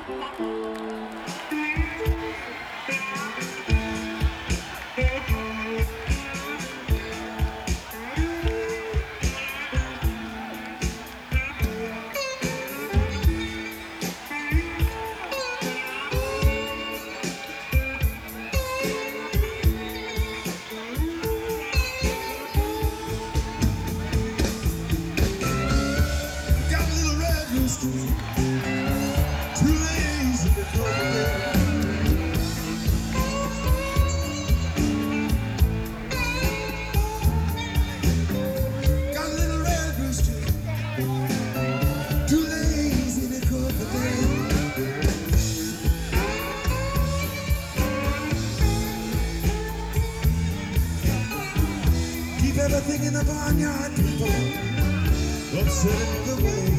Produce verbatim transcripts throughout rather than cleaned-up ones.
Everything in the barnyard, people upset the way.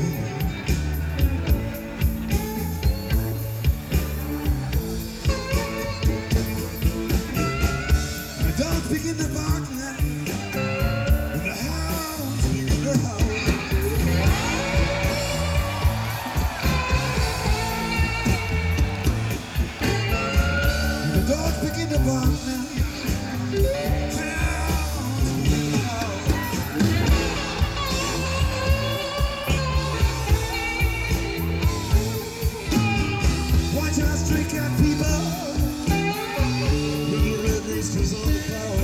The dogs begin to bark now, and the hounds begin to howl. The dogs begin to bark now. Stray cat people with the red roosters on the flower.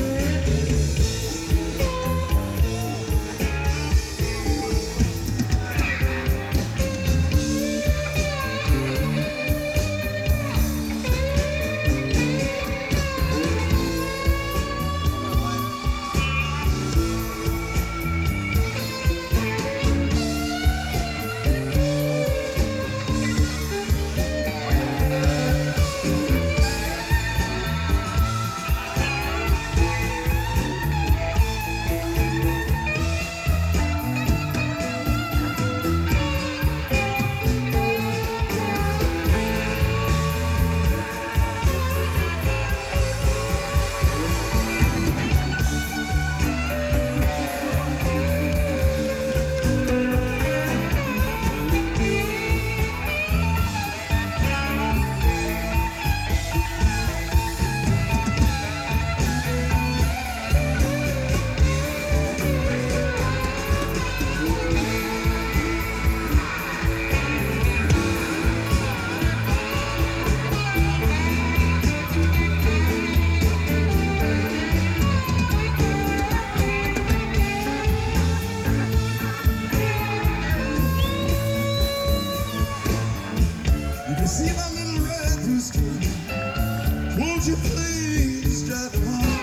See my little red rooster, won't you please drive him home?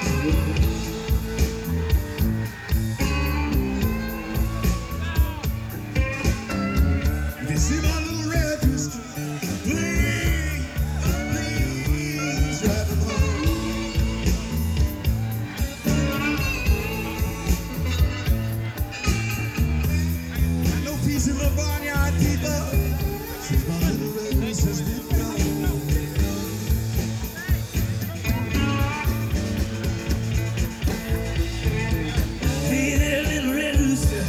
If you see my little red rooster, please, please drive him home. Got no peace in my barnyard, people, since my little red rooster's been gone. Hey there, little red rooster,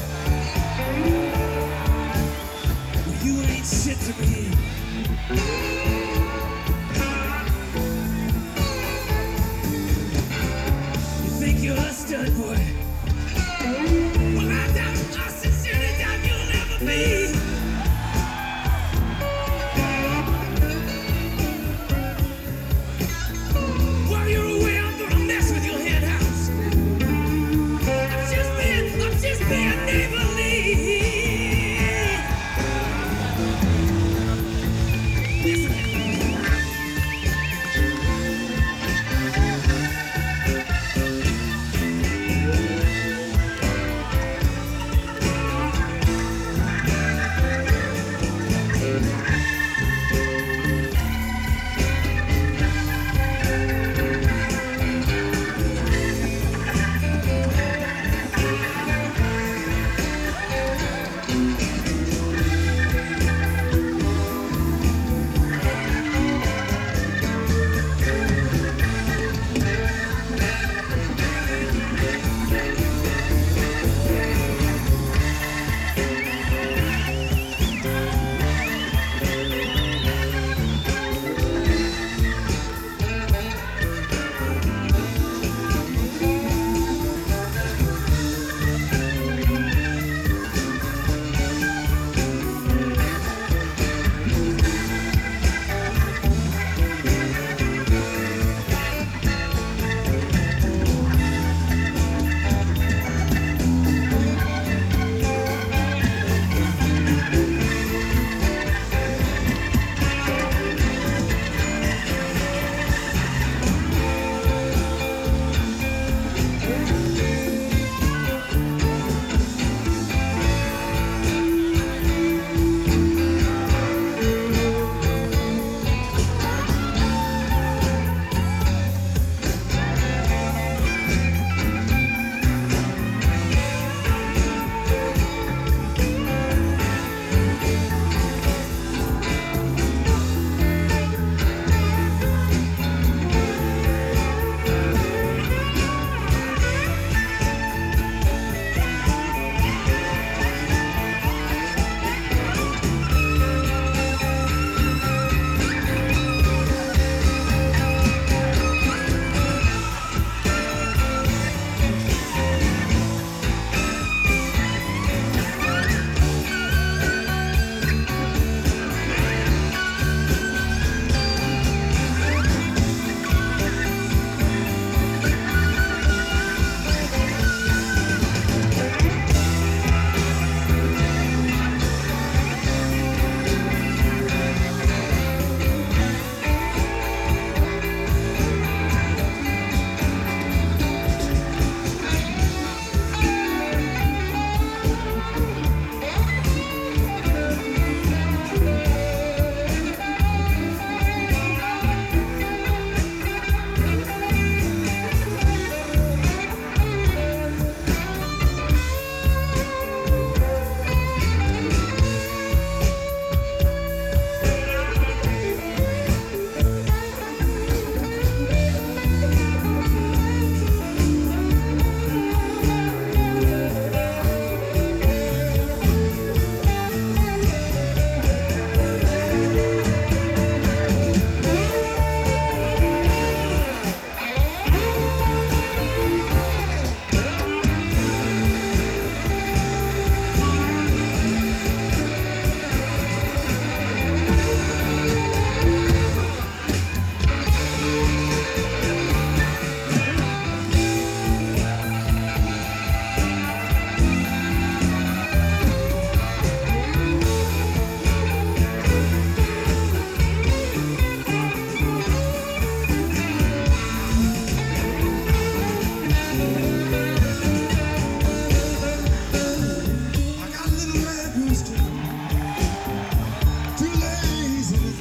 well, you ain't shit to me. You think you're a stud boy? Well, I doubt, I sincerely doubt you'll ever be. Listen.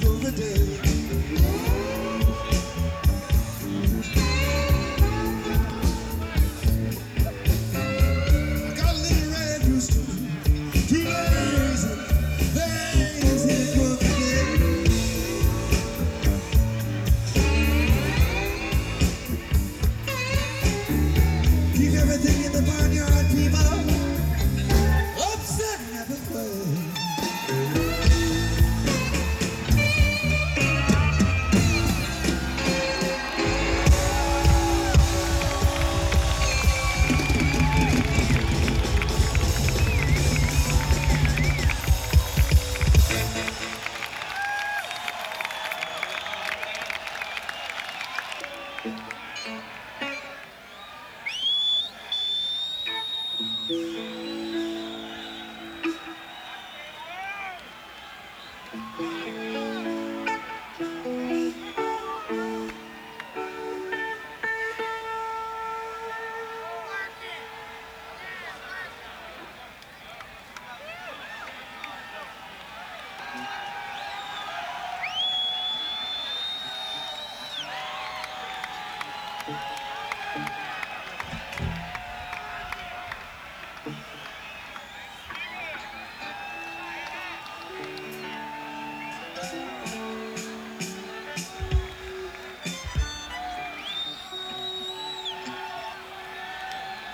for the day. I got a little red rooster, two days, and things here for the day. Keep everything in the barnyard, people. Upset never play. Thank you.